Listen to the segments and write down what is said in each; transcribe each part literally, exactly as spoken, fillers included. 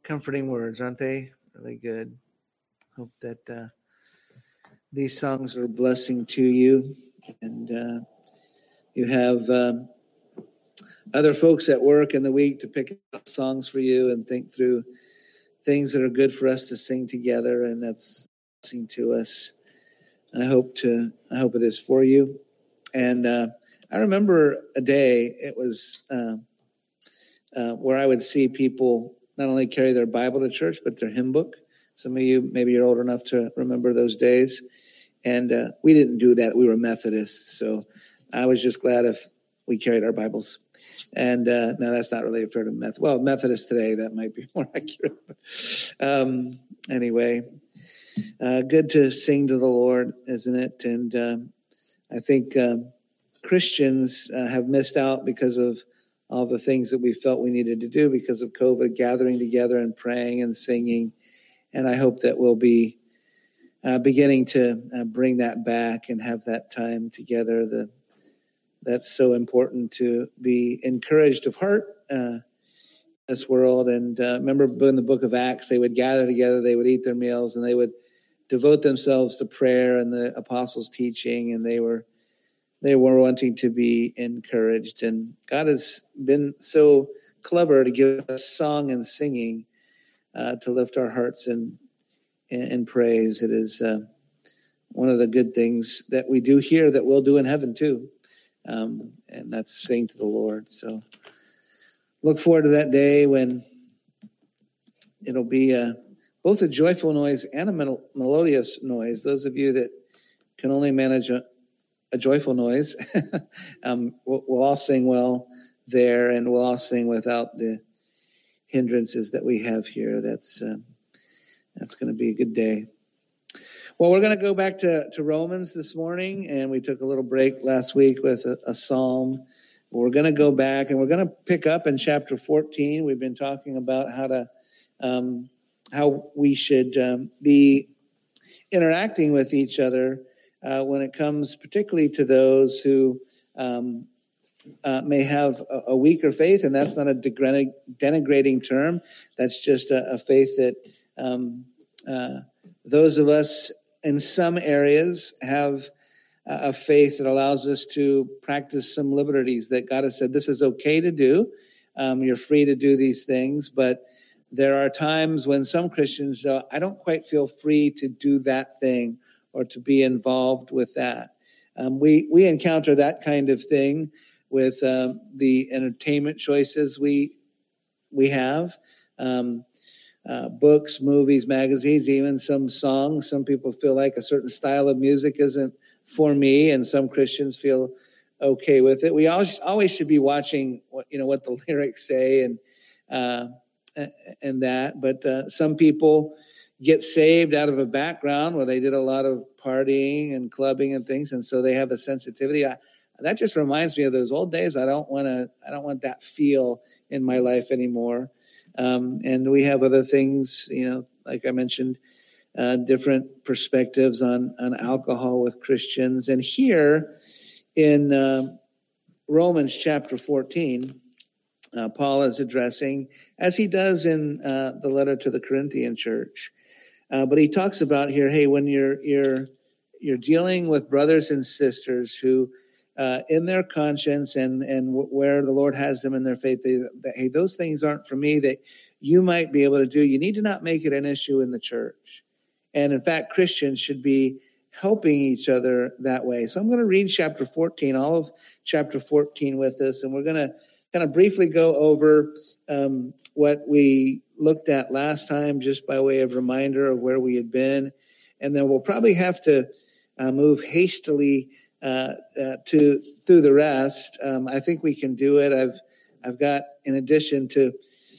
comforting words, aren't they? Really good. Hope that uh, these songs are a blessing to you, and uh, you have um, other folks at work in the week to pick out songs for you and think through things that are good for us to sing together, and that's a blessing to us. I hope to. I hope it is for you. And uh, I remember a day. It was uh, uh, where I would see people not only carry their Bible to church, but their hymn book. Some of you, maybe you're old enough to remember those days. And uh, we didn't do that. We were Methodists. So I was just glad if we carried our Bibles. And uh, no, that's not really fair to Methodist. Well, Methodists today, that might be more accurate. um, anyway, uh, good to sing to the Lord, isn't it? And um, I think um, Christians uh, have missed out because of all the things that we felt we needed to do because of COVID, gathering together and praying and singing. And I hope that we'll be uh, beginning to uh, bring that back and have that time together. The, that's so important to be encouraged of heart uh, in this world. And uh, remember in the book of Acts, they would gather together, they would eat their meals, and they would devote themselves to prayer and the apostles' teaching, and they were They were wanting to be encouraged. And God has been so clever to give us song and singing uh, to lift our hearts in, in, in praise. It is uh, one of the good things that we do here that we'll do in heaven too. Um, and that's sing to the Lord. So look forward to that day when it'll be a, both a joyful noise and a mel- melodious noise. Those of you that can only manage a a joyful noise. um, we'll, we'll all sing well there, and we'll all sing without the hindrances that we have here. That's uh, that's going to be a good day. Well, we're going to go back to, to Romans this morning, and we took a little break last week with a, a psalm. We're going to go back, and we're going to pick up in chapter fourteen. We've been talking about how to um, how we should um, be interacting with each other Uh, when it comes particularly to those who um, uh, may have a, a weaker faith, and that's not a degren- denigrating term. That's just a, a faith that um, uh, those of us in some areas have a faith that allows us to practice some liberties that God has said this is okay to do. Um, you're free to do these things, but there are times when some Christians, uh, I don't quite feel free to do that thing or to be involved with that. Um, we we encounter that kind of thing with um, the entertainment choices we we have, um, uh, books, movies, magazines, even some songs. Some people feel like a certain style of music isn't for me, and some Christians feel okay with it. We always always should be watching what you know what the lyrics say and uh, and that. But uh, some people get saved out of a background where they did a lot of partying and clubbing and things, and so they have a sensitivity. I, that just reminds me of those old days. I don't want to. I don't want that feel in my life anymore. Um, and we have other things, you know, like I mentioned, uh, different perspectives on on alcohol with Christians. And here in uh, Romans chapter fourteen, uh, Paul is addressing, as he does in uh, the letter to the Corinthian church. Uh, but he talks about here, hey, when you're you're you're dealing with brothers and sisters who, uh, in their conscience and and w- where the Lord has them in their faith, they, that, hey, those things aren't for me that you might be able to do. You need to not make it an issue in the church, and in fact, Christians should be helping each other that way. So I'm going to read chapter fourteen, all of chapter fourteen with us, and we're going to kind of briefly go over um, what we looked at last time, just by way of reminder of where we had been. And then we'll probably have to uh, move hastily uh, uh, to through the rest. Um, I think we can do it. I've I've got, in addition to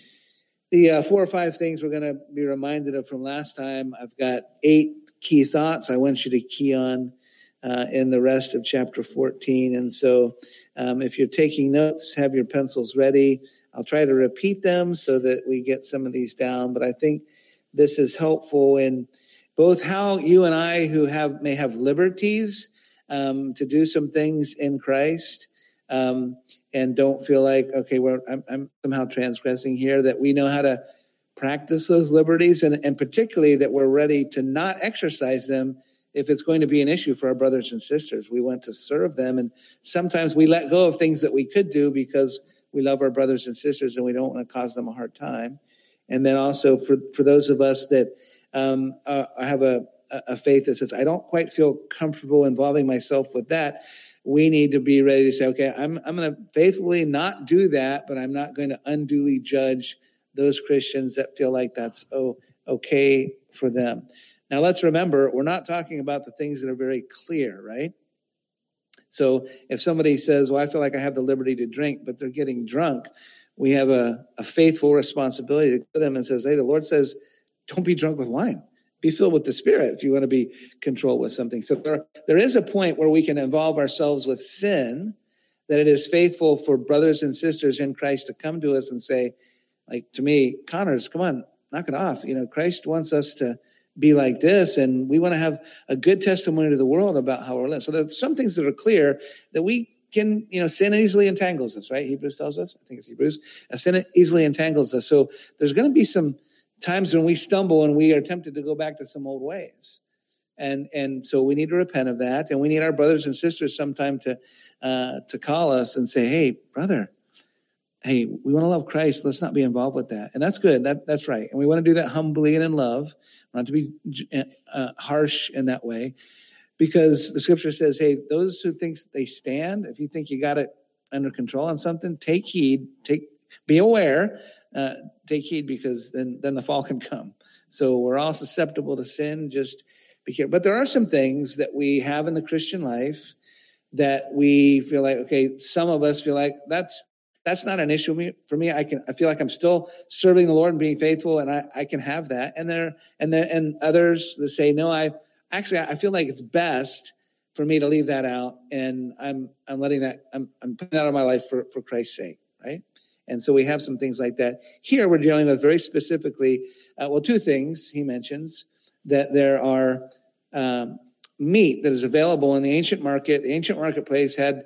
the uh, four or five things we're going to be reminded of from last time, I've got eight key thoughts I want you to key on uh, in the rest of chapter fourteen. And so um, if you're taking notes, have your pencils ready. I'll try to repeat them so that we get some of these down, but I think this is helpful in both how you and I, who have may have liberties um, to do some things in Christ, um, and don't feel like, okay, well, I'm, I'm somehow transgressing here, that we know how to practice those liberties, and, and particularly that we're ready to not exercise them if it's going to be an issue for our brothers and sisters. We want to serve them, and sometimes we let go of things that we could do because we love our brothers and sisters and we don't want to cause them a hard time. And then also for, for those of us that um, uh, have a, a faith that says, I don't quite feel comfortable involving myself with that, we need to be ready to say, okay, I'm, I'm going to faithfully not do that, but I'm not going to unduly judge those Christians that feel like that's oh, okay for them. Now, let's remember, we're not talking about the things that are very clear, right? So if somebody says, well, I feel like I have the liberty to drink, but they're getting drunk, we have a, a faithful responsibility to go to them and says, hey, the Lord says, don't be drunk with wine. Be filled with the Spirit if you want to be controlled with something. So there, there is a point where we can involve ourselves with sin, that it is faithful for brothers and sisters in Christ to come to us and say, like to me, Connors, come on, knock it off. You know, Christ wants us to be like this, and we want to have a good testimony to the world about how we're living. So there's some things that are clear that we can, you know, sin easily entangles us, right? Hebrews tells us, I think it's Hebrews, a sin easily entangles us. So there's going to be some times when we stumble and we are tempted to go back to some old ways. And and so we need to repent of that. And we need our brothers and sisters sometime to uh, to call us and say, hey, brother, hey, we want to love Christ. Let's not be involved with that. And that's good. That That's right. And we want to do that humbly and in love, not to be uh, harsh in that way. Because the scripture says, hey, those who think they stand, if you think you got it under control on something, take heed, take, be aware, uh, take heed, because then, then the fall can come. So we're all susceptible to sin, just be careful. But there are some things that we have in the Christian life that we feel like, okay, some of us feel like that's, that's not an issue for me. I can, I feel like I'm still serving the Lord and being faithful, and I, I can have that. And there, and there, and others that say, no, I, Actually, I feel like it's best for me to leave that out, and I'm I'm letting that I'm I'm putting that out of my life for, for Christ's sake, right? And so we have some things like that. Here we're dealing with very specifically, uh, well, two things he mentions, that there are um, meat that is available in the ancient market. The ancient marketplace had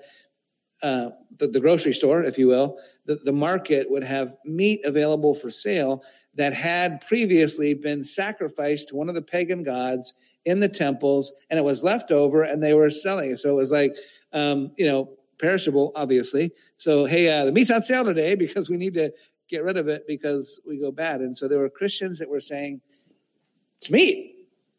uh, the, the grocery store, if you will. The, the market would have meat available for sale that had previously been sacrificed to one of the pagan gods in the temples, and it was left over, and they were selling it. So it was like, um, you know, perishable, obviously. So, hey, uh, the meat's on sale today because we need to get rid of it because we go bad. And so there were Christians that were saying, it's meat.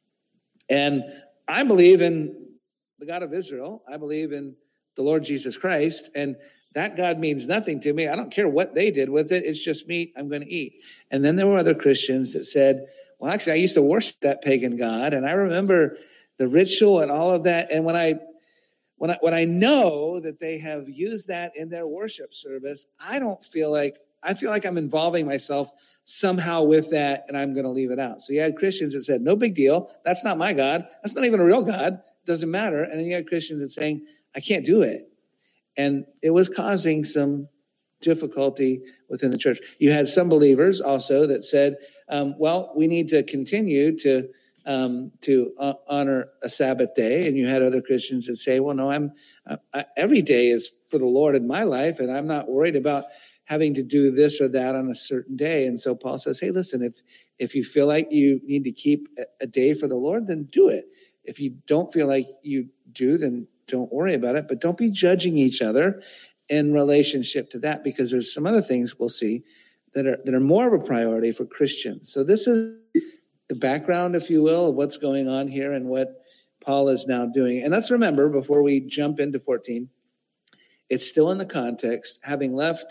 And I believe in the God of Israel. I believe in the Lord Jesus Christ. And that God means nothing to me. I don't care what they did with it. It's just meat I'm going to eat. And then there were other Christians that said, well, actually, I used to worship that pagan god, and I remember the ritual and all of that. And when I, when I, when I know that they have used that in their worship service, I don't feel like I feel like I'm involving myself somehow with that, and I'm going to leave it out. So you had Christians that said, "No big deal. That's not my God. That's not even a real God. Doesn't matter." And then you had Christians that saying, "I can't do it," and it was causing some difficulty within the church. You had some believers also that said, um, well, we need to continue to um, to uh, honor a Sabbath day. And you had other Christians that say, well, no, I'm uh, I, every day is for the Lord in my life, and I'm not worried about having to do this or that on a certain day. And so Paul says, hey, listen, if if you feel like you need to keep a, a day for the Lord, then do it. If you don't feel like you do, then don't worry about it. But don't be judging each other in relationship to that, because there's some other things we'll see that are that are more of a priority for Christians. So this is the background, if you will, of what's going on here and what Paul is now doing. And let's remember, before we jump into fourteen, it's still in the context, having left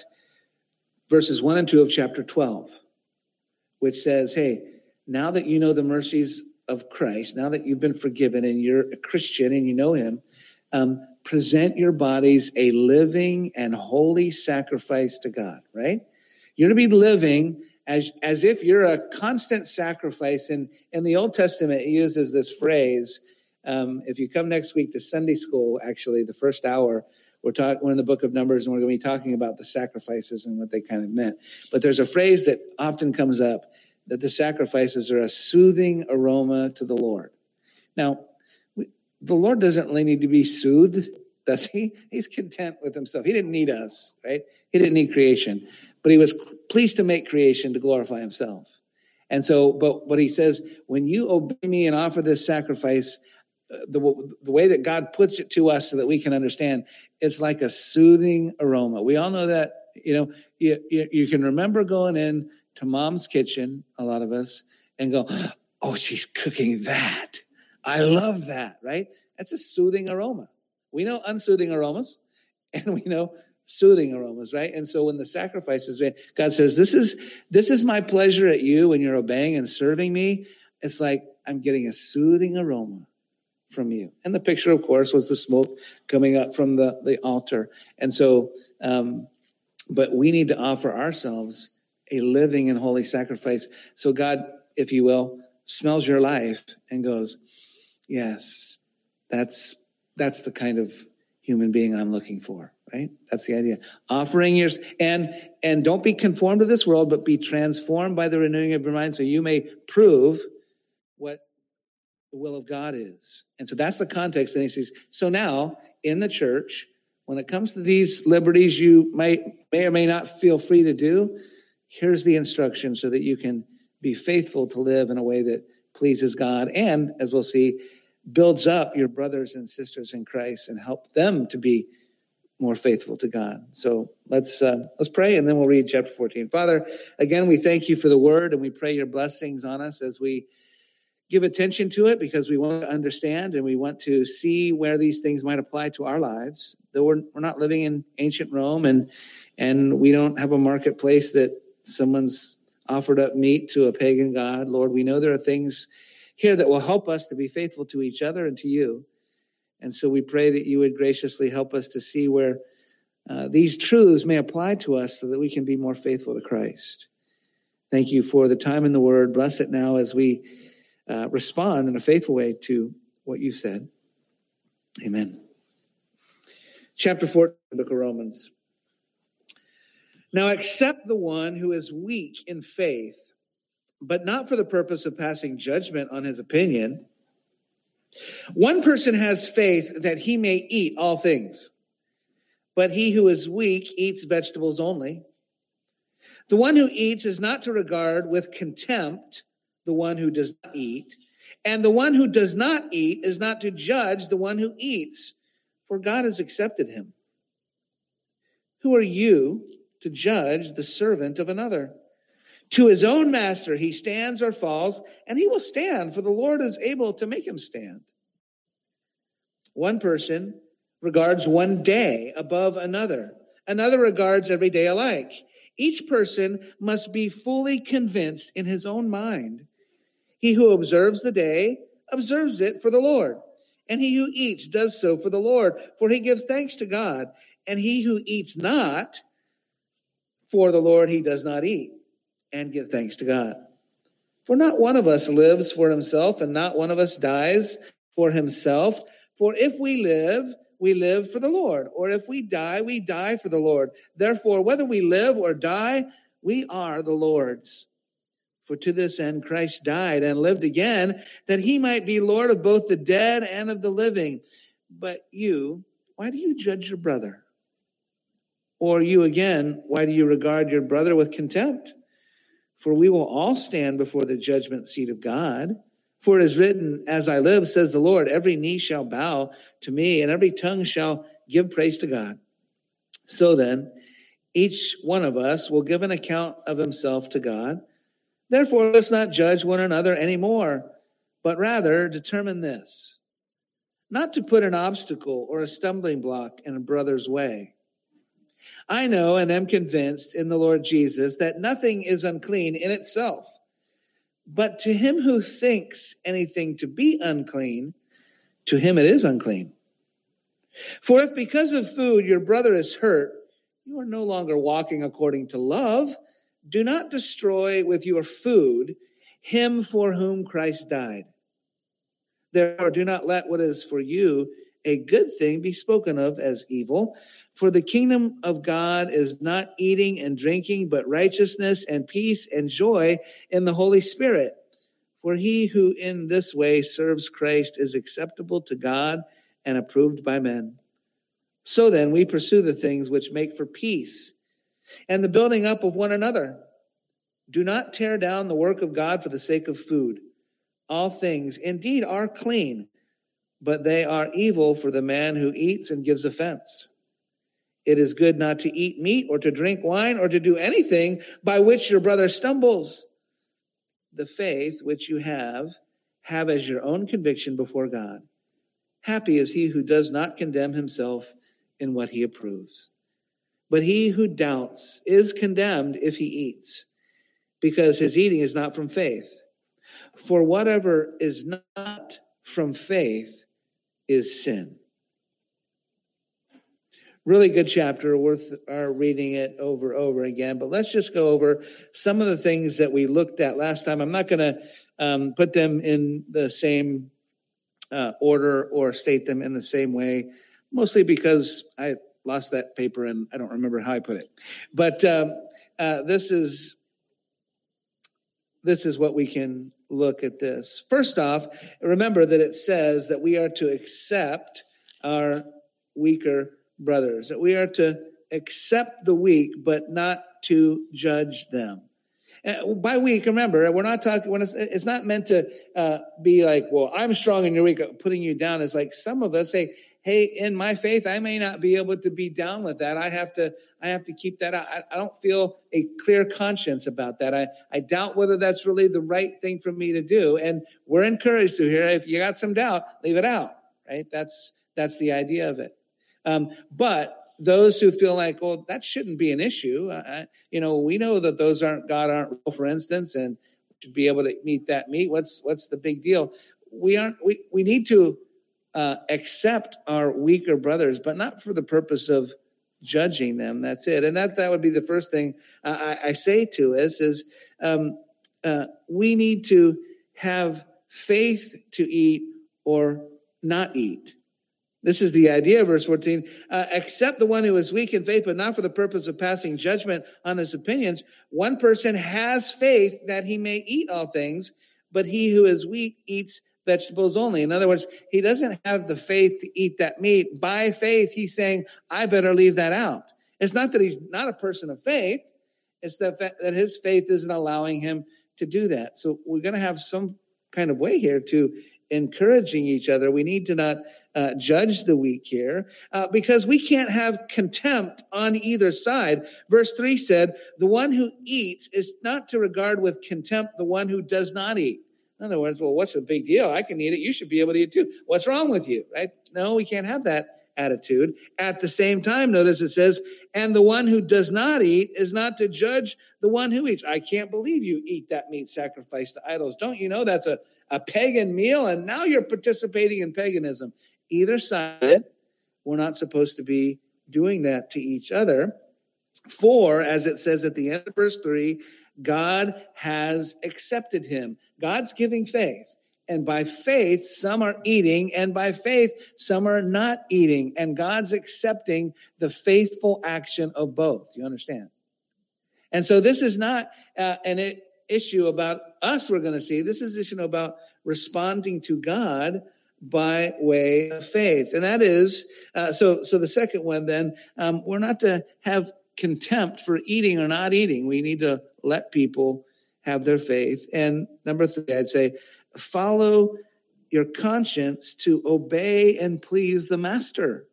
verses one and two of chapter twelve, which says, hey, now that you know the mercies of Christ, now that you've been forgiven and you're a Christian and you know him, um, present your bodies a living and holy sacrifice to God, right? You're to be living as, as if you're a constant sacrifice. And in the Old Testament, it uses this phrase. Um, if you come next week to Sunday school, actually, the first hour, we're talking, we're in the book of Numbers, and we're going to be talking about the sacrifices and what they kind of meant. But there's a phrase that often comes up, that the sacrifices are a soothing aroma to the Lord. Now, the Lord doesn't really need to be soothed, does he? He's content with himself. He didn't need us, right? He didn't need creation. But he was pleased to make creation to glorify himself. And so, but what he says, when you obey me and offer this sacrifice, uh, the, the way that God puts it to us so that we can understand, it's like a soothing aroma. We all know that, you know, you, you, you can remember going in to mom's kitchen, a lot of us, and go, oh, she's cooking that. I love that, right? That's a soothing aroma. We know unsoothing aromas, and we know soothing aromas, right? And so when the sacrifice is made, God says, this is this is my pleasure at you when you're obeying and serving me. It's like I'm getting a soothing aroma from you. And the picture, of course, was the smoke coming up from the, the altar. And so, um, but we need to offer ourselves a living and holy sacrifice. So God, if you will, smells your life and goes, yes, that's that's the kind of human being I'm looking for. Right? That's the idea. Offering yours, and and don't be conformed to this world, but be transformed by the renewing of your mind so you may prove what the will of God is. And so that's the context. And he says, so now in the church, when it comes to these liberties you might may or may not feel free to do, here's the instruction so that you can be faithful to live in a way that pleases God and, as we'll see, builds up your brothers and sisters in Christ and help them to be more faithful to God. So let's uh, let's pray, and then we'll read chapter fourteen. Father, again, we thank you for the word, and we pray your blessings on us as we give attention to it, because we want to understand and we want to see where these things might apply to our lives. Though we're we're not living in ancient Rome, and and we don't have a marketplace that someone's offered up meat to a pagan god. Lord, we know there are things here that will help us to be faithful to each other and to you. And so we pray that you would graciously help us to see where uh, these truths may apply to us so that we can be more faithful to Christ. Thank you for the time in the word. Bless it now as we uh, respond in a faithful way to what you've said. Amen. Chapter four, the book of Romans. Now accept the one who is weak in faith, but not for the purpose of passing judgment on his opinion. One person has faith that he may eat all things, but he who is weak eats vegetables only. The one who eats is not to regard with contempt the one who does not eat, and the one who does not eat is not to judge the one who eats, for God has accepted him. Who are you to judge the servant of another? To his own master he stands or falls, and he will stand, for the Lord is able to make him stand. One person regards one day above another. Another regards every day alike. Each person must be fully convinced in his own mind. He who observes the day observes it for the Lord, and he who eats does so for the Lord, for he gives thanks to God. And he who eats not for the Lord, he does not eat and give thanks to God. For not one of us lives for himself, and not one of us dies for himself. For if we live, we live for the Lord. Or if we die, we die for the Lord. Therefore, whether we live or die, we are the Lord's. For to this end Christ died and lived again, that he might be Lord of both the dead and of the living. But you, why do you judge your brother? Or you again, why do you regard your brother with contempt? For we will all stand before the judgment seat of God. For it is written, as I live, says the Lord, every knee shall bow to me, and every tongue shall give praise to God. So then, each one of us will give an account of himself to God. Therefore, let's not judge one another anymore, but rather determine this, not to put an obstacle or a stumbling block in a brother's way. I know and am convinced in the Lord Jesus that nothing is unclean in itself, but to him who thinks anything to be unclean, to him it is unclean. For if because of food your brother is hurt, you are no longer walking according to love. Do not destroy with your food him for whom Christ died. Therefore, do not let what is for you a good thing be spoken of as evil. For the kingdom of God is not eating and drinking, but righteousness and peace and joy in the Holy Spirit. For he who in this way serves Christ is acceptable to God and approved by men. So then we pursue the things which make for peace and the building up of one another. Do not tear down the work of God for the sake of food. All things indeed are clean, but they are evil for the man who eats and gives offense. It is good not to eat meat or to drink wine or to do anything by which your brother stumbles. The faith which you have, have as your own conviction before God. Happy is he who does not condemn himself in what he approves. But he who doubts is condemned if he eats, because his eating is not from faith. For whatever is not from faith is sin. Really good chapter, worth our reading it over and over again. But let's just go over some of the things that we looked at last time. I'm not going to um, put them in the same uh, order or state them in the same way, mostly because I lost that paper and I don't remember how I put it. But um, uh, this is this is what we can look at this. First off, remember that it says that we are to accept our weaker brothers, that we are to accept the weak, but not to judge them. Uh, by weak, remember, we're not talking, when it's, it's not meant to uh, be like, well, I'm strong and you're weak, putting you down. It's like some of us say, hey, in my faith, I may not be able to be down with that. I have to, I have to keep that out. I, I don't feel a clear conscience about that. I, I doubt whether that's really the right thing for me to do. And we're encouraged to hear, if you got some doubt, leave it out, right? That's, that's the idea of it. Um, but those who feel like, well, that shouldn't be an issue. Uh, you know, we know that those aren't, God aren't real, for instance, and should be able to meet that meat. What's, what's the big deal? We aren't, we, we need to uh, accept our weaker brothers, but not for the purpose of judging them. That's it. And that, that would be the first thing I, I say to us is, um, uh, we need to have faith to eat or not eat. This is the idea of verse fourteen. Uh, accept the one who is weak in faith, but not for the purpose of passing judgment on his opinions. One person has faith that he may eat all things, but he who is weak eats vegetables only. In other words, he doesn't have the faith to eat that meat. By faith, he's saying, I better leave that out. It's not that he's not a person of faith. It's the fact that his faith isn't allowing him to do that. So we're going to have some kind of way here to encouraging each other. We need to not uh, judge the weak here uh, because we can't have contempt on either side. Verse three said, the one who eats is not to regard with contempt the one who does not eat. In other words, well, what's the big deal? I can eat it. You should be able to eat it too. What's wrong with you, right? No, we can't have that attitude. At the same time, notice it says, and the one who does not eat is not to judge the one who eats. I can't believe you eat that meat sacrificed to idols. Don't you know that's a, a pagan meal? And now you're participating in paganism. Either side, we're not supposed to be doing that to each other. For, as it says at the end of verse three, God has accepted him. God's giving faith. And by faith, some are eating, and by faith, some are not eating. And God's accepting the faithful action of both. You understand? And so this is not uh, an issue about us, we're going to see. This is an issue about responding to God by way of faith. And that is, uh, so so the second one then, um, we're not to have contempt for eating or not eating. We need to let people have their faith. And number three, I'd say, follow your conscience to obey and please the master.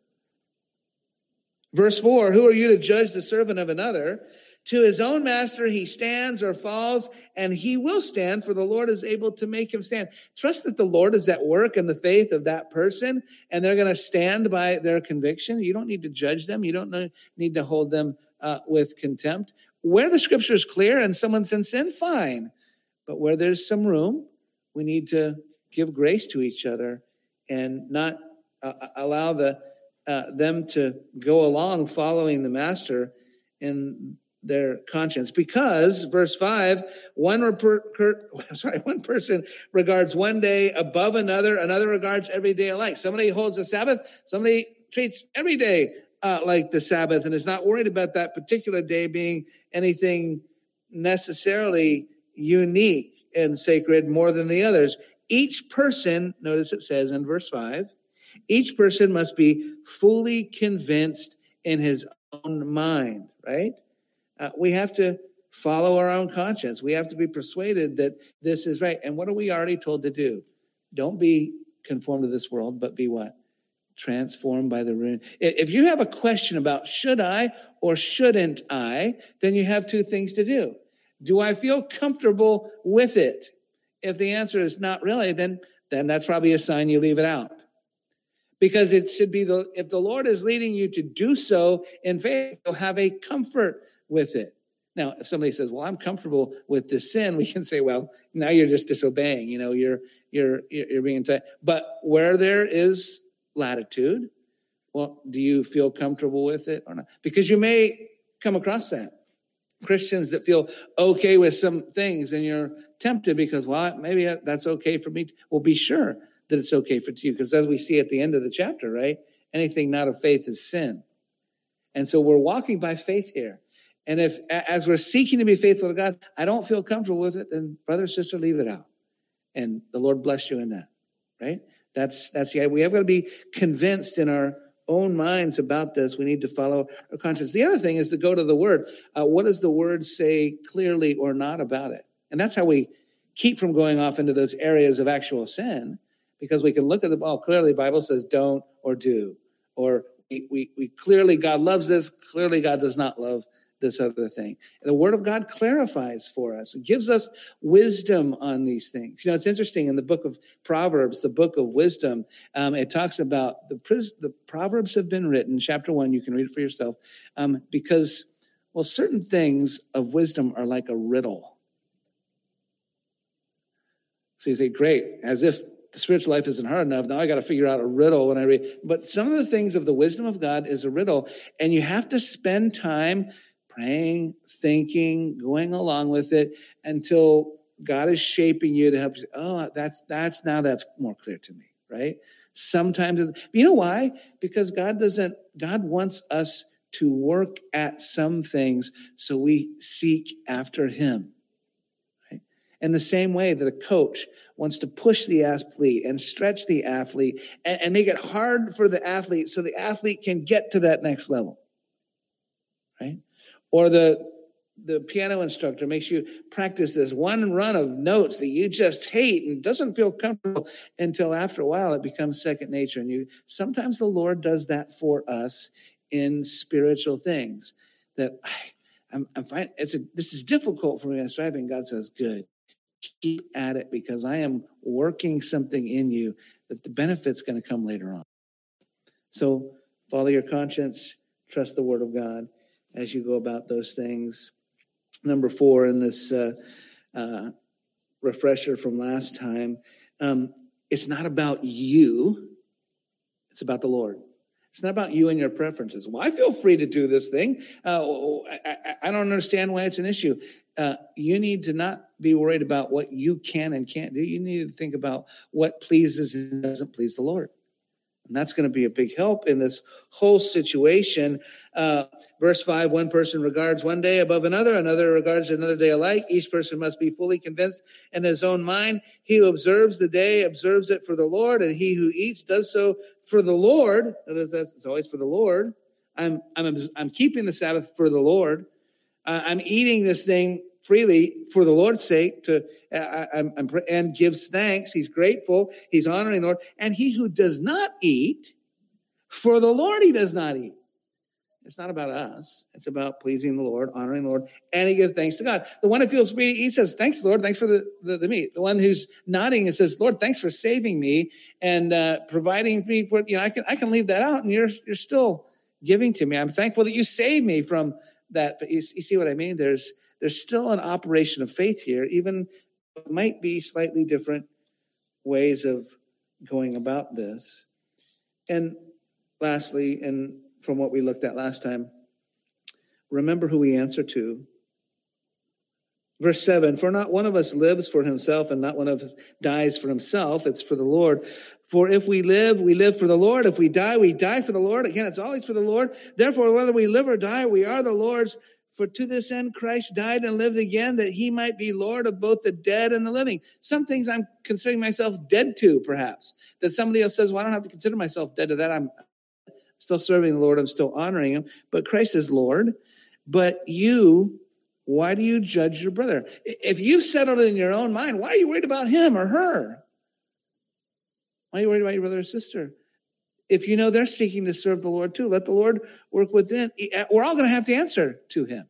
Verse four, who are you to judge the servant of another? To his own master he stands or falls, and he will stand, for the Lord is able to make him stand. Trust that the Lord is at work in the faith of that person, and they're going to stand by their conviction. You don't need to judge them. You don't need to hold them uh, with contempt. Where the scripture is clear and someone's in sin, fine. But where there's some room, we need to give grace to each other and not uh, allow the uh, them to go along following the master in their conscience. Because, verse five, one, per, sorry, one person regards one day above another, another regards every day alike. Somebody holds the Sabbath, somebody treats every day uh, like the Sabbath and is not worried about that particular day being anything necessarily unique and sacred more than the others. Each person, notice it says in verse five, each person must be fully convinced in his own mind, right? Uh, we have to follow our own conscience. We have to be persuaded that this is right. And what are we already told to do? Don't be conformed to this world, but be what? Transformed by the renewing. If you have a question about should I or shouldn't I, then you have two things to do. Do I feel comfortable with it? If the answer is not really, then, then that's probably a sign you leave it out. Because it should be the, if the Lord is leading you to do so in faith, you'll have a comfort with it. Now, if somebody says, well, I'm comfortable with this sin, we can say, well, now you're just disobeying. You know, you're, you're, you're being, t- but where there is latitude, well, do you feel comfortable with it or not? Because you may come across that. Christians that feel okay with some things and you're tempted because, well, maybe that's okay for me. Well, be sure that it's okay for you, because as we see at the end of the chapter, right, anything not of faith is sin. And so we're walking by faith here. And if, as we're seeking to be faithful to God, I don't feel comfortable with it, then brother, sister, leave it out. And the Lord bless you in that, right? That's, that's the idea. We have got to be convinced in our own minds about this. We need to follow our conscience. The other thing is to go to the Word. Uh, what does the Word say clearly or not about it? And that's how we keep from going off into those areas of actual sin, because we can look at the, well, clearly the Bible says don't or do. Or we, we, we clearly, God loves this. Clearly God does not love this other thing. And the Word of God clarifies for us. It gives us wisdom on these things. You know, it's interesting in the book of Proverbs, the book of wisdom, um, it talks about the, the Proverbs have been written, chapter one, you can read it for yourself, um, because, well, certain things of wisdom are like a riddle. So you say, great, as if the spiritual life isn't hard enough. Now I got to figure out a riddle when I read. But some of the things of the wisdom of God is a riddle, and you have to spend time praying, thinking, going along with it until God is shaping you to help you. Oh, that's that's now that's more clear to me, right? Sometimes, it's, you know why? Because God doesn't. God wants us to work at some things so we seek after Him. Right? In the same way that a coach wants to push the athlete and stretch the athlete and, and make it hard for the athlete so the athlete can get to that next level, right? Or the the piano instructor makes you practice this one run of notes that you just hate and doesn't feel comfortable until after a while it becomes second nature. And you sometimes the Lord does that for us in spiritual things that I, I'm, I'm fine. It's a, this is difficult for me. I'm striving. God says, good. Keep at it, because I am working something in you that the benefit's going to come later on. So follow your conscience, trust the Word of God as you go about those things. Number four in this uh, uh, refresher from last time, um, it's not about you, it's about the Lord. It's not about you and your preferences. Well, I feel free to do this thing. Uh, I, I, I don't understand why it's an issue. Uh, you need to not be worried about what you can and can't do. You need to think about what pleases and doesn't please the Lord. And that's going to be a big help in this whole situation. Uh, verse five, one person regards one day above another, another regards another day alike. Each person must be fully convinced in his own mind. He who observes the day observes it for the Lord, and he who eats does so for the Lord. Notice that it's always for the Lord. I'm I'm I'm keeping the Sabbath for the Lord. Uh, I'm eating this thing freely for the Lord's sake, to uh, I'm, I'm, and gives thanks. He's grateful. He's honoring the Lord. And he who does not eat, for the Lord he does not eat. It's not about us. It's about pleasing the Lord, honoring the Lord, and he gives thanks to God. The one who feels free to eat says, thanks, Lord. Thanks for the, the, the meat. The one who's nodding and says, Lord, thanks for saving me and uh, providing me for, you know, I can I can leave that out, and you're you're still giving to me. I'm thankful that you saved me from that. But you, you see what I mean? There's There's still an operation of faith here, even it might be slightly different ways of going about this. And lastly, and from what we looked at last time, remember who we answer to. Verse seven, for not one of us lives for himself, and not one of us dies for himself. It's for the Lord. For if we live, we live for the Lord. If we die, we die for the Lord. Again, it's always for the Lord. Therefore, whether we live or die, we are the Lord's. For to this end Christ died and lived again, that he might be Lord of both the dead and the living. Some things I'm considering myself dead to, perhaps. That somebody else says, well, I don't have to consider myself dead to that. I'm still serving the Lord. I'm still honoring him. But Christ is Lord. But you why do you judge your brother? If you've settled it in your own mind, why are you worried about him or her? Why are you worried about your brother or sister? If you know they're seeking to serve the Lord too, let the Lord work within. We're all going to have to answer to him.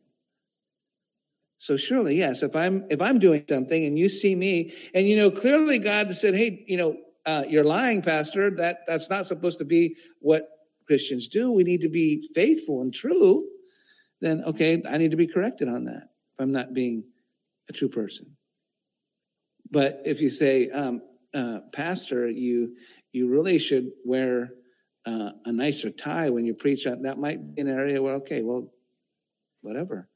So surely, yes, if I'm if I'm doing something and you see me, and you know clearly God said, hey, you know, uh, you're lying, Pastor. That that's not supposed to be what Christians do. We need to be faithful and true. Then okay, I need to be corrected on that if I'm not being a true person. But if you say, um, uh, Pastor, you you really should wear uh, a nicer tie when you preach, that might be an area where okay, well, whatever.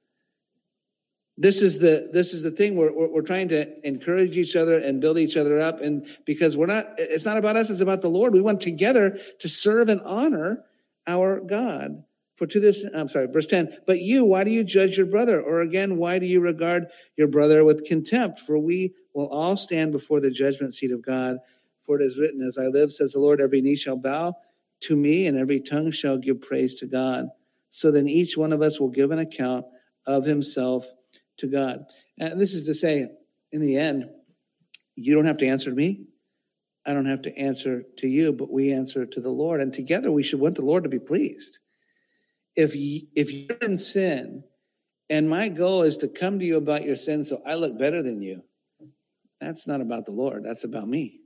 This is the this is the thing. We're, we're we're trying to encourage each other and build each other up, and because we're not, it's not about us. It's about the Lord. We want together to serve and honor our God. For to this, I'm sorry, verse ten. But you, why do you judge your brother? Or again, why do you regard your brother with contempt? For we will all stand before the judgment seat of God. For it is written, "As I live, says the Lord, every knee shall bow to me, and every tongue shall give praise to God." So then, each one of us will give an account of himself to God. And this is to say, in the end, you don't have to answer to me. I don't have to answer to you, but we answer to the Lord. And together we should want the Lord to be pleased. If, you, if you're in sin, and my goal is to come to you about your sin so I look better than you, that's not about the Lord. That's about me.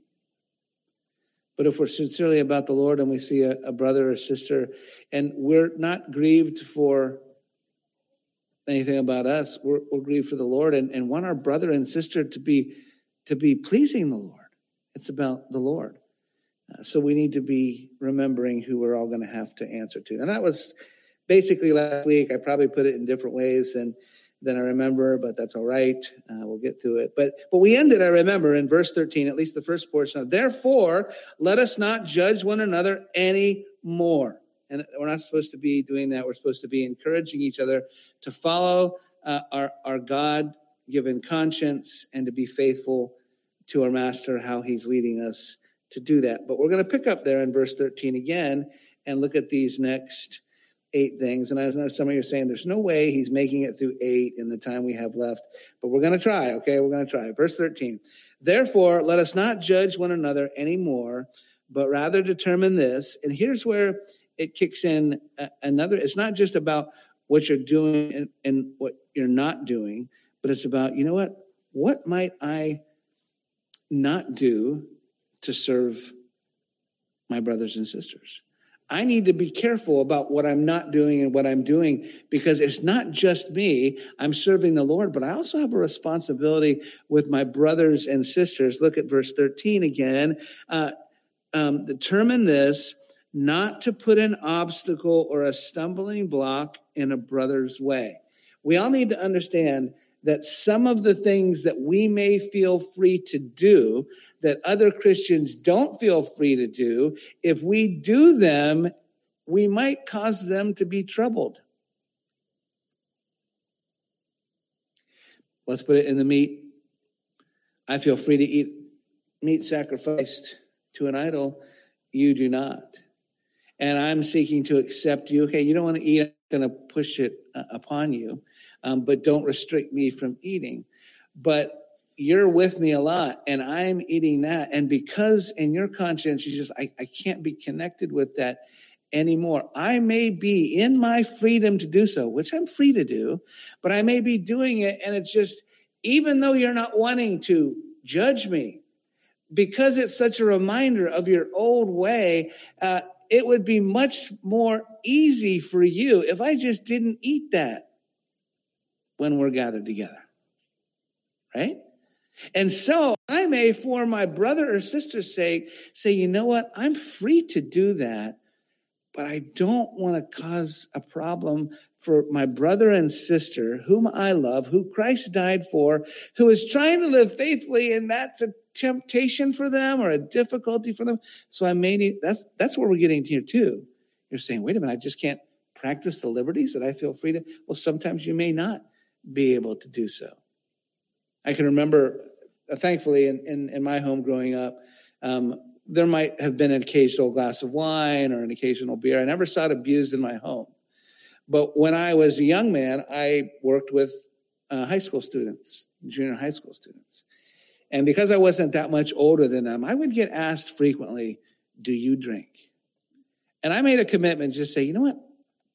But if we're sincerely about the Lord and we see a, a brother or sister, and we're not grieved for anything about us, we're, we're grieved for the Lord and, and want our brother and sister to be to be pleasing the Lord. It's about the Lord. Uh, so we need to be remembering who we're all going to have to answer to. And that was basically last week. I probably put it in different ways than, than I remember, but that's all right. Uh, we'll get to it. But, but we ended, I remember, in verse thirteen, at least the first portion of, therefore, let us not judge one another anymore. And we're not supposed to be doing that. We're supposed to be encouraging each other to follow uh, our, our God-given conscience and to be faithful to our Master, how he's leading us to do that. But we're going to pick up there in verse thirteen again and look at these next eight things. And I know some of you are saying there's no way he's making it through eight in the time we have left. But we're going to try, okay? We're going to try. Verse thirteen. Therefore, let us not judge one another anymore, but rather determine this. And here's where it kicks in another. It's not just about what you're doing and, and what you're not doing, but it's about, you know what? What might I not do to serve my brothers and sisters? I need to be careful about what I'm not doing and what I'm doing, because it's not just me. I'm serving the Lord, but I also have a responsibility with my brothers and sisters. Look at verse thirteen again. Uh, um, determine this, not to put an obstacle or a stumbling block in a brother's way. We all need to understand that some of the things that we may feel free to do that other Christians don't feel free to do, if we do them, we might cause them to be troubled. Let's put it in the meat. I feel free to eat meat sacrificed to an idol. You do not. And I'm seeking to accept you. Okay, you don't want to eat, I'm going to push it uh, upon you, um, but don't restrict me from eating. But you're with me a lot, and I'm eating that. And because in your conscience, you just, I, I can't be connected with that anymore. I may be in my freedom to do so, which I'm free to do, but I may be doing it, and it's just, even though you're not wanting to judge me, because it's such a reminder of your old way, uh, it would be much more easy for you if I just didn't eat that when we're gathered together, right? And so I may, for my brother or sister's sake, say, you know what? I'm free to do that, but I don't want to cause a problem for my brother and sister, whom I love, who Christ died for, who is trying to live faithfully, and that's a temptation for them or a difficulty for them. So I may need, that's, that's where we're getting here too. You're saying, wait a minute, I just can't practice the liberties that I feel free to. Well, sometimes you may not be able to do so. I can remember, uh, thankfully, in, in, in my home growing up, um, there might have been an occasional glass of wine or an occasional beer. I never saw it abused in my home. But when I was a young man, I worked with uh, high school students, junior high school students. And because I wasn't that much older than them, I would get asked frequently, do you drink? And I made a commitment to just say, you know what?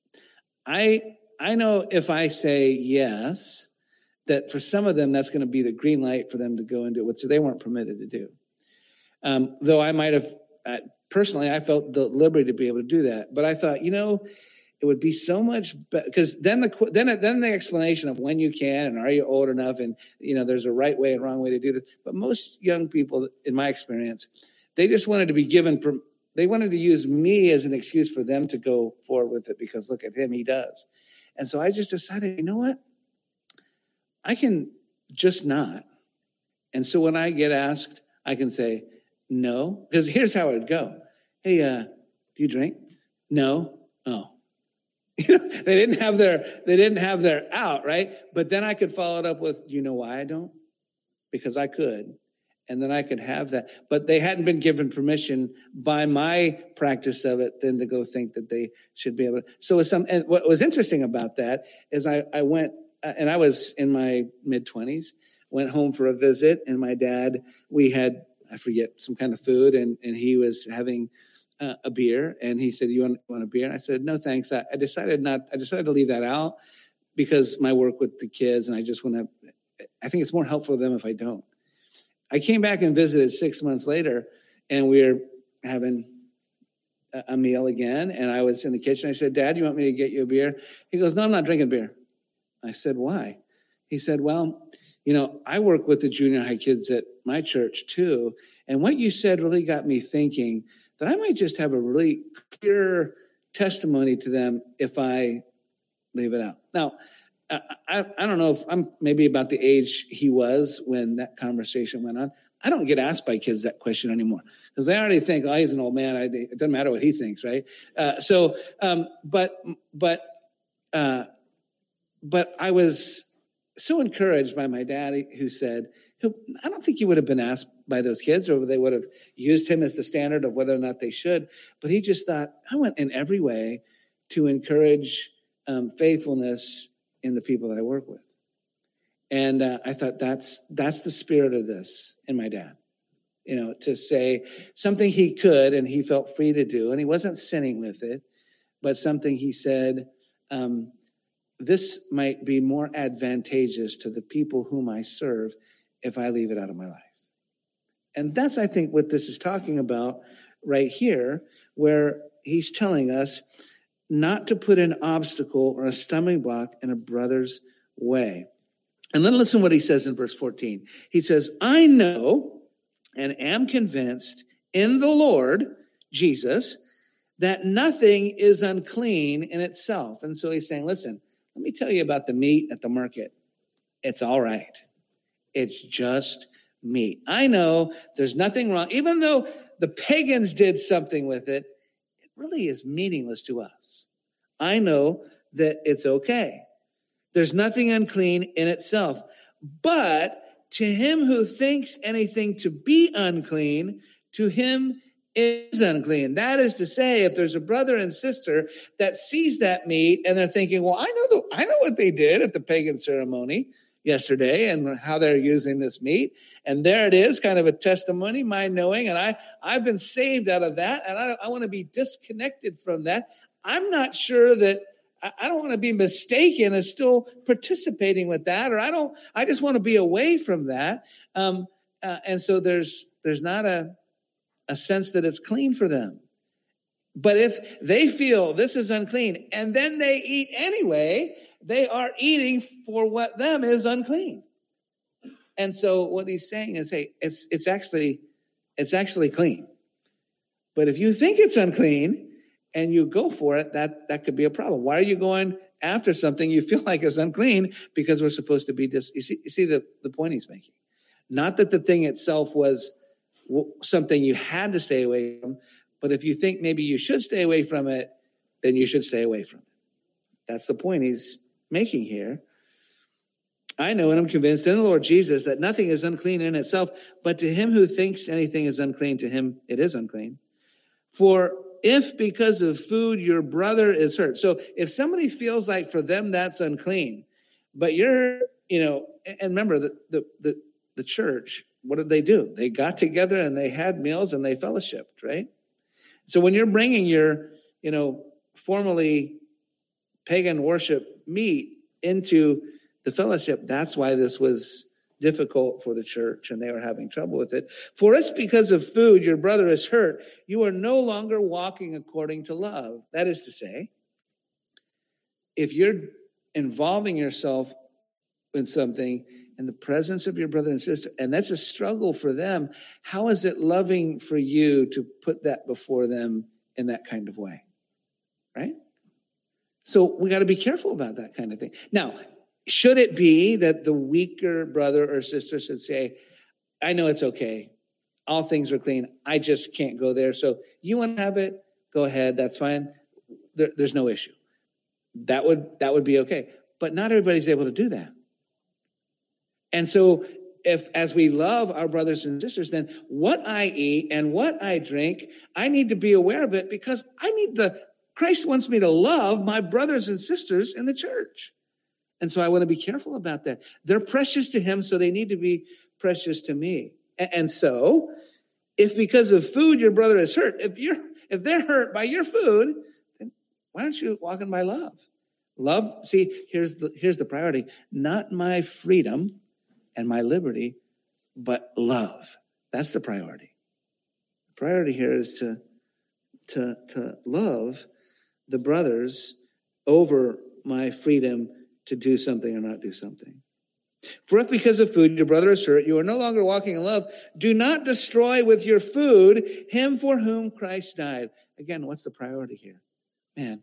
I I know if I say yes, that for some of them, that's going to be the green light for them to go into it, which they weren't permitted to do. Um, though I might have, uh, personally, I felt the liberty to be able to do that. But I thought, you know, it would be so much better, because then the then then the explanation of when you can and are you old enough, and you know there's a right way and wrong way to do this. But most young people, in my experience, they just wanted to be given. They wanted to use me as an excuse for them to go forward with it, because look at him, he does. And so I just decided, you know what, I can just not. And so when I get asked, I can say no, because here's how it would go. Hey, uh, do you drink? No. Oh. You know, they didn't have their they didn't have their out, right? But then I could follow it up with, do you know why I don't? Because I could, and then I could have that. But they hadn't been given permission by my practice of it then to go think that they should be able to. So it was some, and what was interesting about that is I, I went, uh, and I was in my mid-twenties, went home for a visit, and my dad, we had, I forget, some kind of food, and, and he was having Uh, a beer, and he said, you want, want a beer? And I said, no, thanks. I, I decided not, I decided to leave that out because my work with the kids, and I just want to, I think it's more helpful to them if I don't. I came back and visited six months later, and we were having a, a meal again, and I was in the kitchen. I said, Dad, you want me to get you a beer? He goes, no, I'm not drinking beer. I said, why? He said, well, you know, I work with the junior high kids at my church too, and what you said really got me thinking that I might just have a really clear testimony to them if I leave it out. Now, I, I, I don't know if I'm maybe about the age he was when that conversation went on. I don't get asked by kids that question anymore because they already think, oh, he's an old man. I, it doesn't matter what he thinks, right? Uh, so, um, but, but, uh, but I was so encouraged by my daddy who said, who I don't think he would have been asked by those kids, or they would have used him as the standard of whether or not they should. But he just thought, I went in every way to encourage um, faithfulness in the people that I work with. And uh, I thought that's that's the spirit of this in my dad, you know, to say something he could and he felt free to do, and he wasn't sinning with it, but something he said, um, this might be more advantageous to the people whom I serve if I leave it out of my life. And that's, I think, what this is talking about right here, where he's telling us not to put an obstacle or a stumbling block in a brother's way. And then listen what he says in verse fourteen. He says, I know and am convinced in the Lord Jesus that nothing is unclean in itself. And so he's saying, listen, let me tell you about the meat at the market. It's all right. It's just meat. I know there's nothing wrong. Even though the pagans did something with it, it really is meaningless to us. I know that it's okay. There's nothing unclean in itself. But to him who thinks anything to be unclean, to him is unclean. That is to say, if there's a brother and sister that sees that meat and they're thinking, well, I know the, I know what they did at the pagan ceremony yesterday and how they're using this meat. And there it is, kind of a testimony, my knowing. And I, I've been saved out of that. And I, I want to be disconnected from that. I'm not sure that, I, I don't want to be mistaken as still participating with that. Or I don't, I just want to be away from that. Um, uh, and so there's, there's not a, a sense that it's clean for them. But if they feel this is unclean and then they eat anyway, they are eating for what them is unclean. And so what he's saying is, hey, it's it's actually it's actually clean. But if you think it's unclean and you go for it, that, that could be a problem. Why are you going after something you feel like is unclean? Because we're supposed to be dis- you see, you see the, the point he's making. Not that the thing itself was something you had to stay away from, but if you think maybe you should stay away from it, then you should stay away from it. That's the point he's making here. I know and I'm convinced in the Lord Jesus that nothing is unclean in itself, but to him who thinks anything is unclean, to him it is unclean. For if because of food your brother is hurt. So if somebody feels like for them that's unclean, but you're you know, and remember the, the, the, the church, what did they do? They got together and they had meals and they fellowshiped, right? So when you're bringing your, you know, formerly pagan worship meat into the fellowship, that's why this was difficult for the church and they were having trouble with it. For us, because of food, your brother is hurt. You are no longer walking according to love. That is to say, if you're involving yourself in something in the presence of your brother and sister, and that's a struggle for them, how is it loving for you to put that before them in that kind of way? Right? So we got to be careful about that kind of thing. Now, should it be that the weaker brother or sister should say, I know it's okay. All things are clean. I just can't go there. So you want to have it? Go ahead. That's fine. There, there's no issue. That would, that would be okay. But not everybody's able to do that. And so if, as we love our brothers and sisters, then what I eat and what I drink, I need to be aware of it because I need the, Christ wants me to love my brothers and sisters in the church. And so I want to be careful about that. They're precious to him, so they need to be precious to me. And so if because of food your brother is hurt, if you're, if they're hurt by your food, then why aren't you walking by love? Love, see, here's the, here's the priority, not my freedom and my liberty, but love. That's the priority. The priority here is to, to, to love the brothers over my freedom to do something or not do something. For if because of food your brother is hurt, you are no longer walking in love, do not destroy with your food him for whom Christ died. Again, what's the priority here? Man,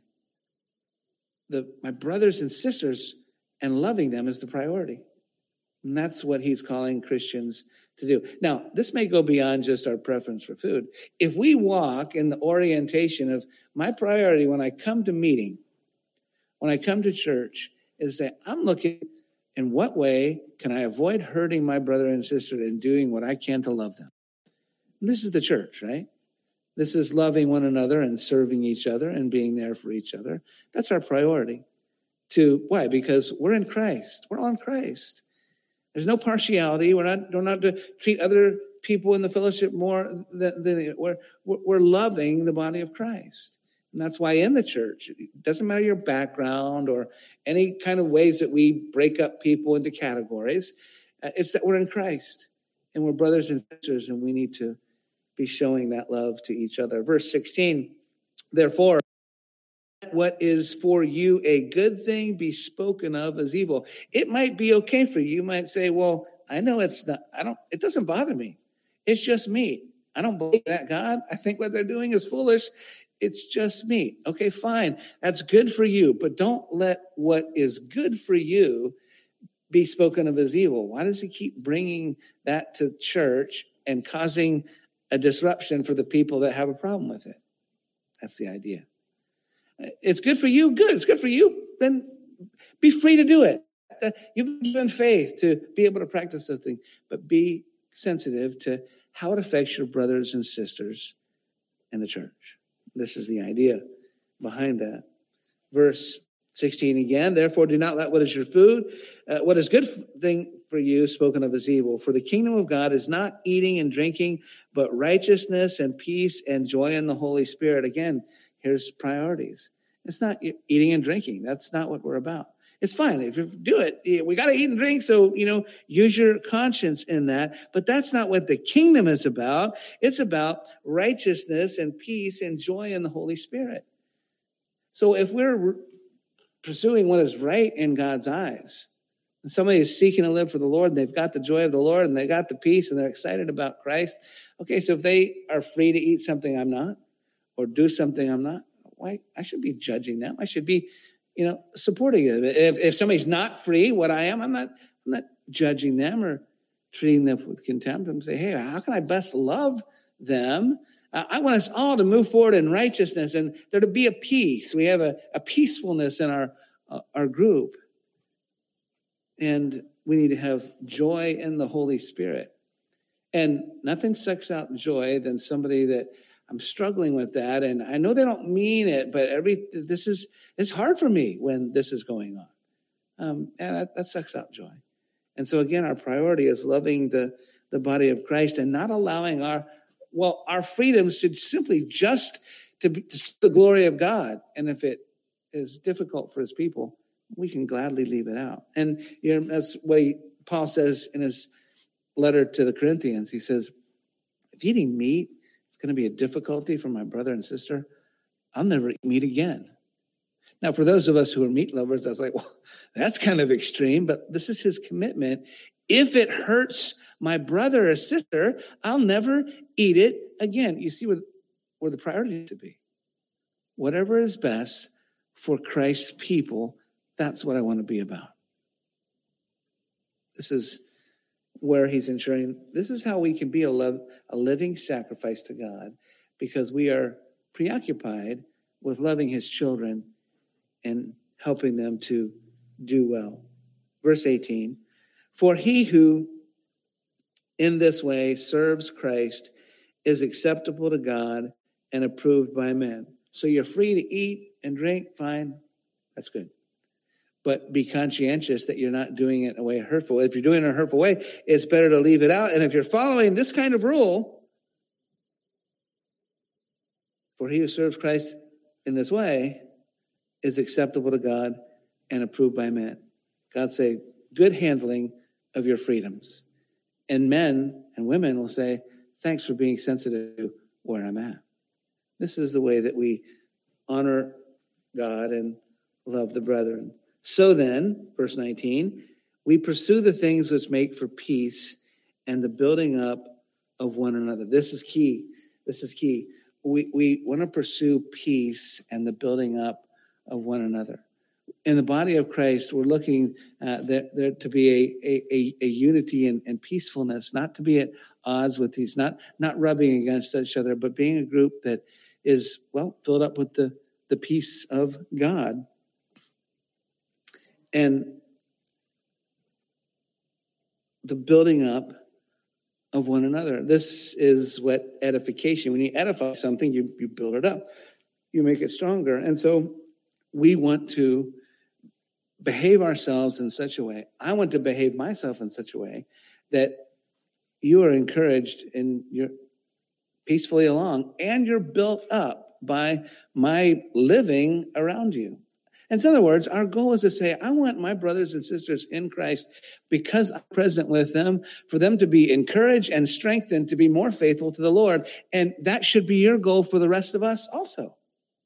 the my brothers and sisters and loving them is the priority. And that's what he's calling Christians to do. Now, this may go beyond just our preference for food. If we walk in the orientation of my priority when I come to meeting, when I come to church, is that I'm looking in what way can I avoid hurting my brother and sister and doing what I can to love them. And this is the church, right? This is loving one another and serving each other and being there for each other. That's our priority. To why? Because we're in Christ. We're all in Christ. There's no partiality. We're not, we're not to treat other people in the fellowship more than, than we're, we're loving the body of Christ. And that's why in the church, it doesn't matter your background or any kind of ways that we break up people into categories. Uh, it's that we're in Christ and we're brothers and sisters, and we need to be showing that love to each other. Verse sixteen, therefore, what is for you a good thing be spoken of as evil. It might be okay for you. You might say, well, I know it's not, I don't, it doesn't bother me. It's just me. I don't believe that God. I think what they're doing is foolish. It's just me. Okay, fine. That's good for you, but don't let what is good for you be spoken of as evil. Why does he keep bringing that to church and causing a disruption for the people that have a problem with it? That's the idea. It's good for you. Good. It's good for you. Then be free to do it. You've been given faith to be able to practice something, but be sensitive to how it affects your brothers and sisters in the church. This is the idea behind that. Verse sixteen again, therefore do not let what is your food, uh, what is good thing for you spoken of as evil. For the kingdom of God is not eating and drinking, but righteousness and peace and joy in the Holy Spirit. Again, here's priorities. It's not eating and drinking. That's not what we're about. It's fine if you do it. We got to eat and drink, so, you know, use your conscience in that. But that's not what the kingdom is about. It's about righteousness and peace and joy in the Holy Spirit. So if we're pursuing what is right in God's eyes, and somebody is seeking to live for the Lord, and they've got the joy of the Lord, and they got the peace, and they're excited about Christ. Okay, so if they are free to eat something I'm not, or do something I'm not, why? I should be judging them. I should be, you know, supporting them. If, if somebody's not free, what I am, I'm not, I'm not judging them or treating them with contempt. I'm saying, hey, how can I best love them? Uh, I want us all to move forward in righteousness and there to be a peace. We have a, a peacefulness in our, uh, our group. And we need to have joy in the Holy Spirit. And nothing sucks out joy than somebody that I'm struggling with that, and I know they don't mean it, but every this is it's hard for me when this is going on. Um, and that, that sucks out joy. And so again, our priority is loving the, the body of Christ and not allowing our, well, our freedoms should simply just to, be, to see the glory of God. And if it is difficult for his people, we can gladly leave it out. And you know, that's what he, Paul says in his letter to the Corinthians. He says, if eating meat is going to be a difficulty for my brother and sister, I'll never eat meat again. Now, for those of us who are meat lovers, I was like, well, that's kind of extreme, but this is his commitment. If it hurts my brother or sister, I'll never eat it again. You see where, where the priority needs to be. Whatever is best for Christ's people, that's what I want to be about. This is where he's ensuring, this is how we can be a, love, a living sacrifice to God, because we are preoccupied with loving his children and helping them to do well. Verse eighteen, for he who in this way serves Christ is acceptable to God and approved by men. So you're free to eat and drink, fine, that's good. But be conscientious that you're not doing it in a way hurtful. If you're doing it in a hurtful way, it's better to leave it out. And if you're following this kind of rule, for he who serves Christ in this way is acceptable to God and approved by men. God say, good handling of your freedoms. And men and women will say, thanks for being sensitive to where I'm at. This is the way that we honor God and love the brethren. So then, verse nineteen, we pursue the things which make for peace and the building up of one another. This is key. This is key. We, we want to pursue peace and the building up of one another. In the body of Christ, we're looking uh, there, there to be a, a, a unity and, and peacefulness, not to be at odds with these, not, not rubbing against each other, but being a group that is, well, filled up with the, the peace of God. And the building up of one another. This is what edification, when you edify something, you, you build it up. You make it stronger. And so we want to behave ourselves in such a way. I want to behave myself in such a way that you are encouraged and you're peacefully along and you're built up by my living around you. In other words, our goal is to say, I want my brothers and sisters in Christ, because I'm present with them, for them to be encouraged and strengthened to be more faithful to the Lord. And that should be your goal for the rest of us also.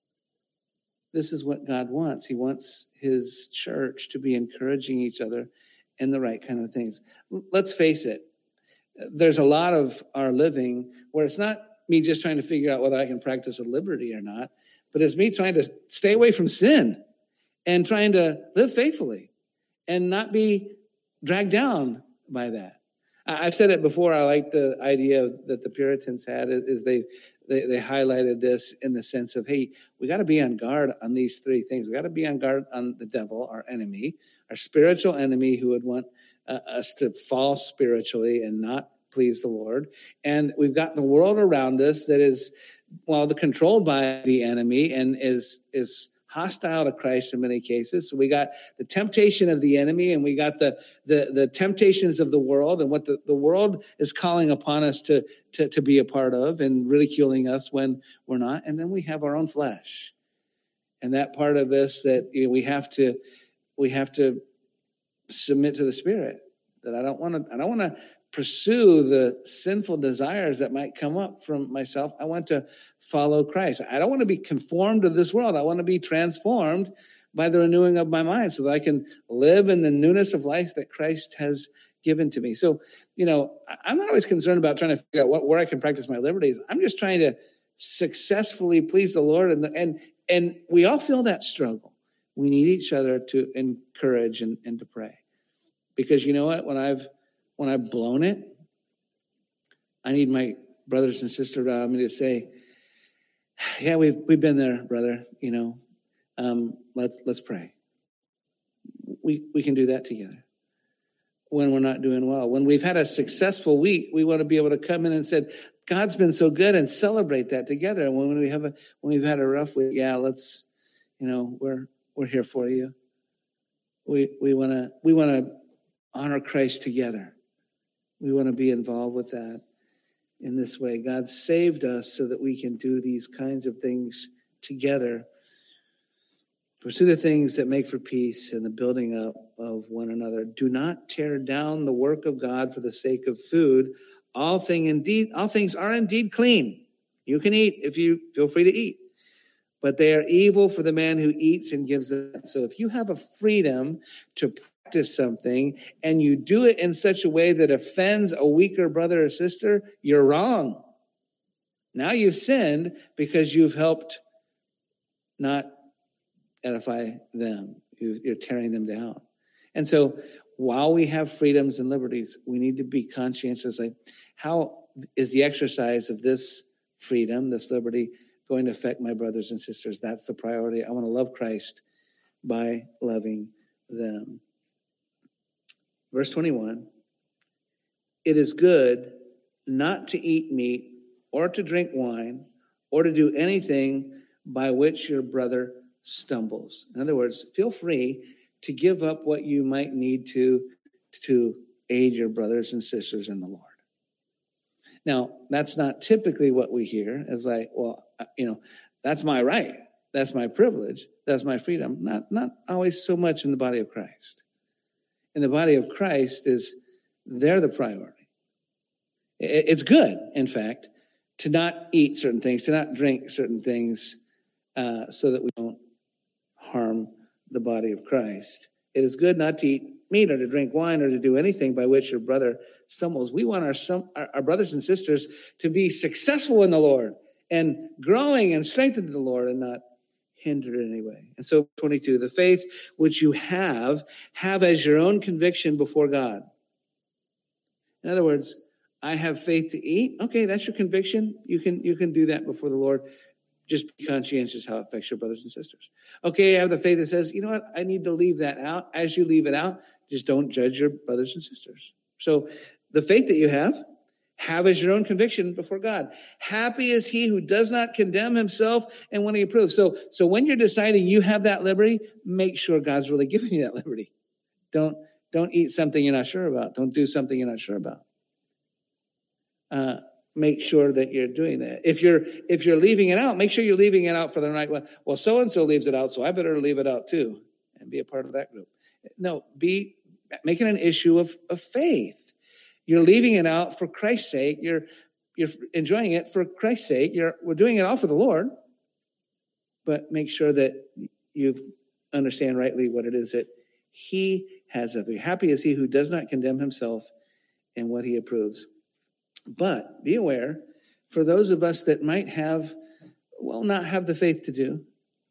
This is what God wants. He wants his church to be encouraging each other in the right kind of things. Let's face it. There's a lot of our living where it's not me just trying to figure out whether I can practice a liberty or not, but it's me trying to stay away from sin and trying to live faithfully and not be dragged down by that. I've said it before. I like the idea that the Puritans had is they They, they highlighted this in the sense of, hey, we got to be on guard on these three things. We got to be on guard on the devil, our enemy, our spiritual enemy who would want uh, us to fall spiritually and not please the Lord. And we've got the world around us that is, well, the controlled by the enemy and is is hostile to Christ in many cases. So we got the temptation of the enemy, and we got the the, the temptations of the world and what the, the world is calling upon us to, to, to be a part of and ridiculing us when we're not. And then we have our own flesh. And that part of us that, you know, we have to we have to submit to the Spirit. That I don't want to I don't want to pursue the sinful desires that might come up from myself. I want to follow Christ. I don't want to be conformed to this world. I want to be transformed by the renewing of my mind so that I can live in the newness of life that Christ has given to me. So, you know, I'm not always concerned about trying to figure out what, where I can practice my liberties. I'm just trying to successfully please the Lord. And, the, and, and we all feel that struggle. We need each other to encourage and, and to pray. Because you know what? When I've When I've blown it, I need my brothers and sisters around me to say, yeah, we've we've been there, brother. You know, um, let's let's pray. We we can do that together. When we're not doing well, when we've had a successful week, we want to be able to come in and say, God's been so good, and celebrate that together. And when we have a when we've had a rough week, yeah, let's, you know, we're we're here for you. We we want to we want to honor Christ together. We want to be involved with that in this way. God saved us so that we can do these kinds of things together. Pursue the things that make for peace and the building up of one another. Do not tear down the work of God for the sake of food. All thing indeed, all things are indeed clean. You can eat if you feel free to eat. But they are evil for the man who eats and gives it. So if you have a freedom to practice something and you do it in such a way that offends a weaker brother or sister, you're wrong. Now you've sinned because you've helped not edify them. You're tearing them down. And so while we have freedoms and liberties, we need to be conscientious. Like, how is the exercise of this freedom, this liberty, going to affect my brothers and sisters? That's the priority. I want to love Christ by loving them. Verse twenty-one, it is good not to eat meat or to drink wine or to do anything by which your brother stumbles. In other words, feel free to give up what you might need to to aid your brothers and sisters in the Lord. Now, that's not typically what we hear as like, well, you know, that's my right. That's my privilege. That's my freedom. Not, not always so much in the body of Christ. In the body of Christ is they're the priority. It's good, in fact, to not eat certain things, to not drink certain things, uh, so that we don't harm the body of Christ. It is good not to eat meat or to drink wine or to do anything by which your brother stumbles. We want our, some, our, our brothers and sisters to be successful in the Lord and growing and strengthened in the Lord and not hindered in any way. And so twenty-two, the faith which you have, have as your own conviction before God. In other words, I have faith to eat. Okay, that's your conviction. You can, you can do that before the Lord. Just be conscientious how it affects your brothers and sisters. Okay, I have the faith that says, you know what, I need to leave that out. As you leave it out, just don't judge your brothers and sisters. So the faith that you have, have as your own conviction before God. Happy is he who does not condemn himself and when he approves. So, so when you're deciding you have that liberty, make sure God's really giving you that liberty. Don't, don't eat something you're not sure about. Don't do something you're not sure about. Uh, make sure that you're doing that. If you're if you're leaving it out, make sure you're leaving it out for the right one. Well, so-and-so leaves it out, so I better leave it out too and be a part of that group. No, be make it an issue of, of faith. You're leaving it out for Christ's sake. You're you're enjoying it for Christ's sake. You're we're doing it all for the Lord. But make sure that you understand rightly what it is that he has of you. Happy is he who does not condemn himself in what he approves. But be aware, for those of us that might have, well, not have the faith to do,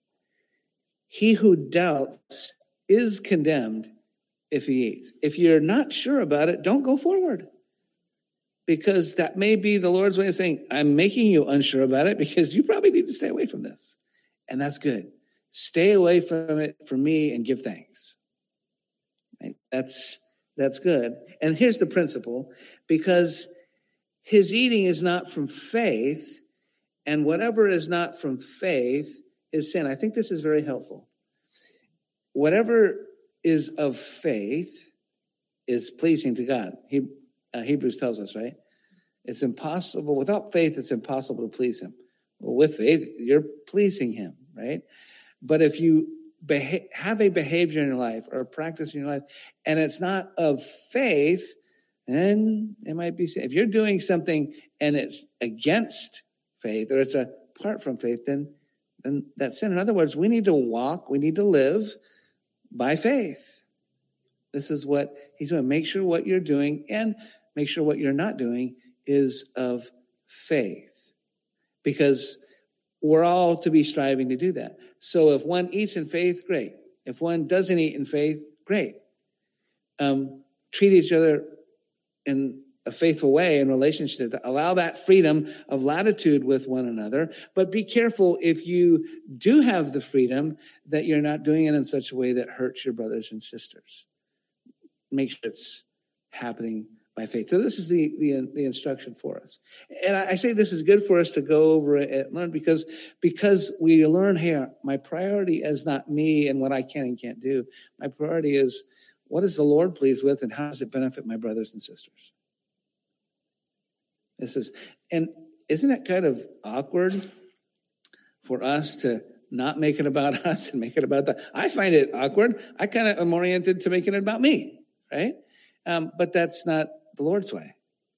he who doubts is condemned if he eats. If you're not sure about it, don't go forward. Because that may be the Lord's way of saying, I'm making you unsure about it because you probably need to stay away from this. And that's good. Stay away from it for me and give thanks. Right? That's, that's good. And here's the principle, because his eating is not from faith, and whatever is not from faith is sin. I think this is very helpful. Whatever is of faith is pleasing to God. He, uh, Hebrews tells us, right? It's impossible. Without faith, it's impossible to please him. Well, with faith, you're pleasing him, right? But if you beha- have a behavior in your life or a practice in your life, and it's not of faith, then it might be sin. If you're doing something and it's against faith or it's apart from faith, then, then that's sin. In other words, we need to walk, we need to live by faith. This is what he's doing. Make sure what you're doing and make sure what you're not doing is of faith. Because we're all to be striving to do that. So if one eats in faith, great. If one doesn't eat in faith, great. Um, treat each other in a faithful way in relationship. Allow that freedom of latitude with one another. But be careful if you do have the freedom that you're not doing it in such a way that hurts your brothers and sisters. Make sure it's happening by faith. So this is the, the, the instruction for us. And I, I say this is good for us to go over it and learn because, because we learn here, my priority is not me and what I can and can't do. My priority is what is the Lord pleased with, and how does it benefit my brothers and sisters? This is, and isn't it kind of awkward for us to not make it about us and make it about that? I find it awkward. I kind of am oriented to making it about me, right? Um, but that's not the Lord's way,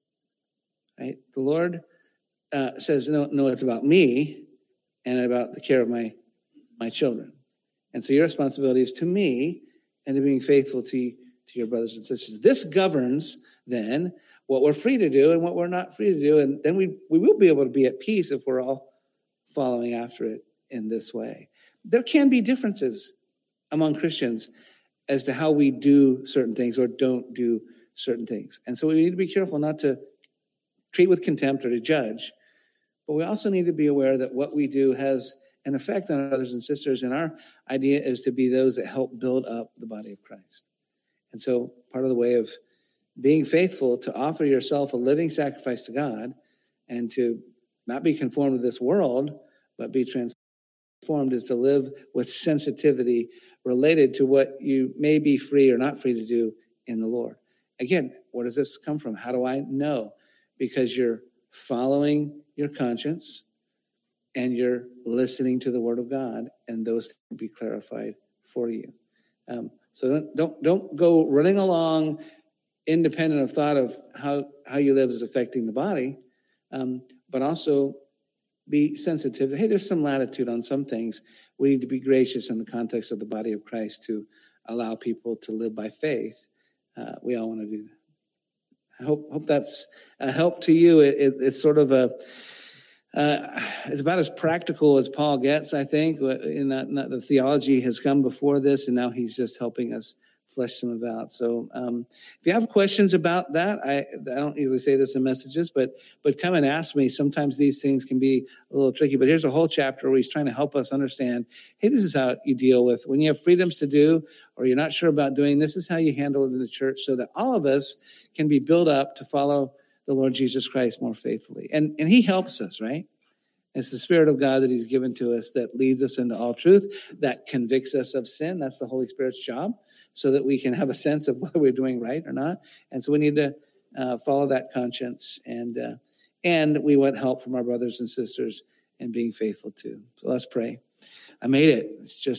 right? The Lord uh, says, no, no, it's about me and about the care of my my children. And so your responsibility is to me and to being faithful to, to your brothers and sisters. This governs then what we're free to do and what we're not free to do. And then we, we will be able to be at peace if we're all following after it in this way. There can be differences among Christians as to how we do certain things or don't do certain things. And so we need to be careful not to treat with contempt or to judge, but we also need to be aware that what we do has an effect on our brothers and sisters, and our idea is to be those that help build up the body of Christ. And so part of the way of being faithful to offer yourself a living sacrifice to God and to not be conformed to this world, but be transformed is to live with sensitivity related to what you may be free or not free to do in the Lord. Again, where does this come from? How do I know? Because you're following your conscience and you're listening to the word of God, and those things will be clarified for you. Um, so don't, don't don't go running along independent of thought of how, how you live is affecting the body, um, but also be sensitive. Hey, there's some latitude on some things. We need to be gracious in the context of the body of Christ to allow people to live by faith. Uh, we all want to do that. I hope hope that's a help to you. It, it, it's sort of a uh, it's about as practical as Paul gets, I think. In that, in that the theology has come before this, and now he's just helping us flesh them out. So um, if you have questions about that, I, I don't usually say this in messages, but but come and ask me. Sometimes these things can be a little tricky, but here's a whole chapter where he's trying to help us understand, hey, this is how you deal with when you have freedoms to do or you're not sure about doing, this is how you handle it in the church so that all of us can be built up to follow the Lord Jesus Christ more faithfully. And, and he helps us, right? It's the Spirit of God that he's given to us that leads us into all truth, that convicts us of sin. That's the Holy Spirit's job, so that we can have a sense of whether we're doing right or not. And so we need to uh, follow that conscience. And uh, and we want help from our brothers and sisters in being faithful too. So let's pray. I made it. It's just